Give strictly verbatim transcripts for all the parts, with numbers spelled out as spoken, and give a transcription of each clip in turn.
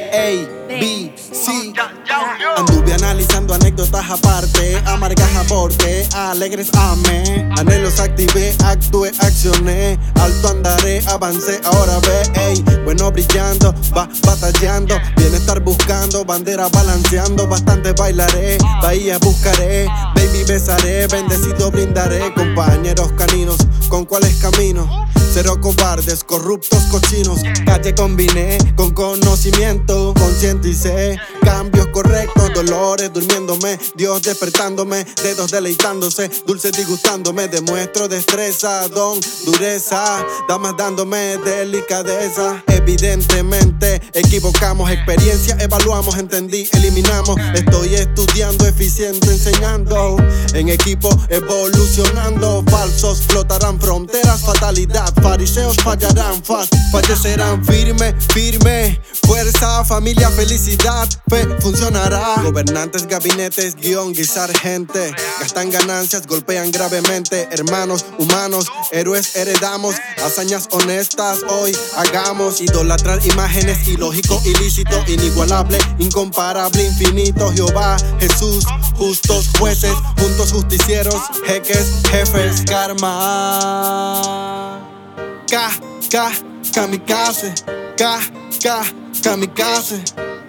A, B, C. Anduve analizando anécdotas aparte, amargas aporte, alegres amé. Anhelos activé, actué, accioné. Alto andaré, avancé, ahora ve. Ey, bueno brillando, va batallando. Bienestar buscando, bandera balanceando. Bastante bailaré, bahía buscaré. Baby besaré, bendecido brindaré. Compañeros caninos, ¿con cuáles caminos? Cero cobardes, corruptos, cochinos. Calle combiné con conocimiento. Concienticé, cambios correctos. Dolores durmiéndome, Dios despertándome. Dedos deleitándose, dulces disgustándome. Demuestro destreza, don, dureza. Damas dándome delicadeza. Evidentemente equivocamos. Experiencia evaluamos, entendí, eliminamos. Estoy estudiando, eficiente, enseñando. En equipo evolucionando. Falsos flotarán fronteras, fatalidad. Fariseos fallarán fast, fallecerán firme, firme. Fuerza, familia, felicidad, fe funcionará. Gobernantes, gabinetes, guión, guisar gente. Gastan ganancias, golpean gravemente. Hermanos, humanos, héroes heredamos. Hazañas honestas hoy hagamos. Idolatrar imágenes, ilógico, ilícito, inigualable, incomparable, infinito. Jehová, Jesús, justos jueces, juntos justicieros, jeques, jefes, karma. Ka, ka, kamikaze, ka, ka, kamikaze.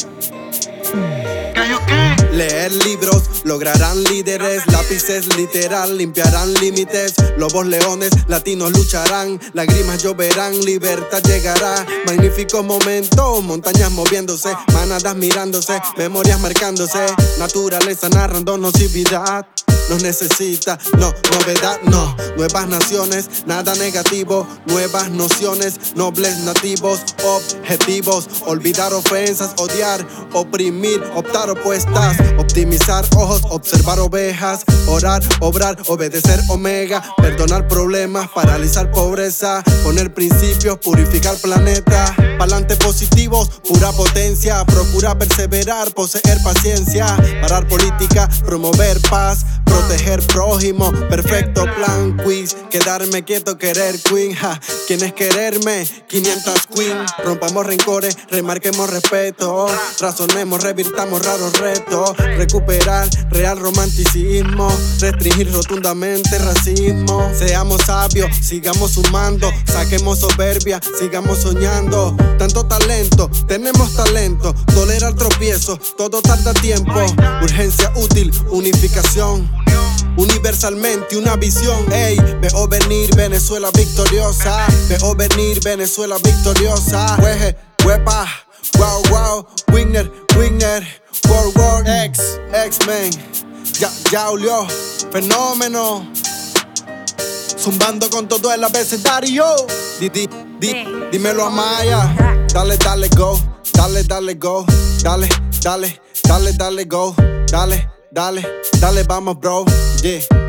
Leer libros, lograrán líderes. Lápices literal, limpiarán límites. Lobos, leones, latinos lucharán. Lágrimas lloverán, libertad llegará. Magnífico momento, montañas moviéndose. Manadas mirándose, memorias marcándose. Naturaleza narrando nocividad. Nos necesita, no, novedad, no. Nuevas naciones, nada negativo. Nuevas nociones, nobles nativos. Objetivos, olvidar ofensas. Odiar, oprimir, optar opuestas. Optimizar ojos, observar ovejas. Orar, obrar, obedecer omega. Perdonar problemas, paralizar pobreza. Poner principios, purificar planeta. Pa'lante positivos, pura potencia. Procura perseverar, poseer paciencia. Parar política, promover paz. Proteger prójimo, perfecto plan, quiz. Quedarme quieto, querer queen, ja. ¿Quién es quererme? quinientas queen. Rompamos rencores, remarquemos respeto. Razonemos, revirtamos raros retos. Recuperar real romanticismo. Restringir rotundamente racismo. Seamos sabios, sigamos sumando. Saquemos soberbia, sigamos soñando. Tanto talento, tenemos talento. Tolerar tropiezos, todo tarda tiempo. Urgencia útil, unificación. Universalmente una visión, ey. Veo venir Venezuela victoriosa. Veo venir Venezuela victoriosa. Weje, wepa, wow, wow. Winner, winner, world, world. X, X-Men. Ya, ya olió, fenómeno. Zumbando con todo el abecedario. Di, di, di, dímelo a Maya. Dale, dale, go. Dale, dale, go. Dale, dale, dale, dale, go. Dale. Dale, dale, vamos, bro, yeah.